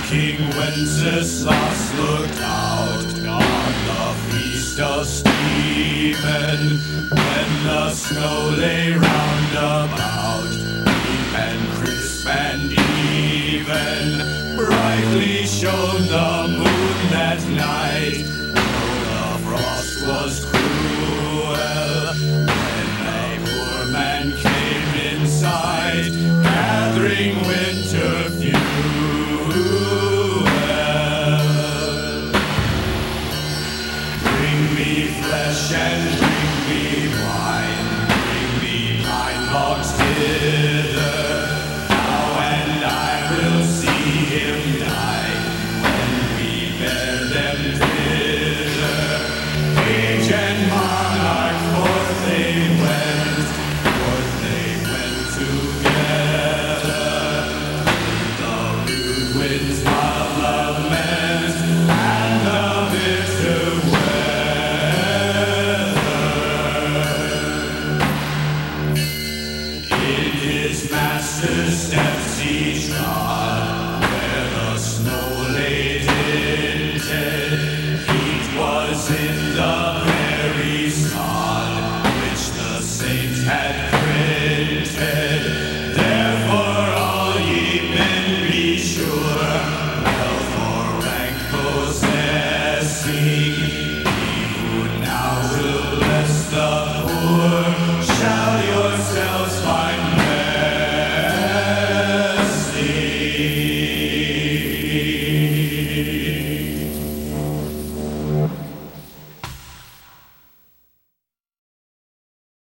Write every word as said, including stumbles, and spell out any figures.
King Wenceslas looked out on the feast of Stephen, when the snow lay round about, deep and crisp and even. Brightly shone the moon that night, though the frost was cruel. When a poor man came inside, gathering winter fuel. Bring me flesh and bring me wine, bring me pine logs hither, now and I will see him die, when we bear them thither. Age and monarch, forth they went, forth they went together. The rude winds of lament and the bitter weather. In his master's steps he trod, where the snow lay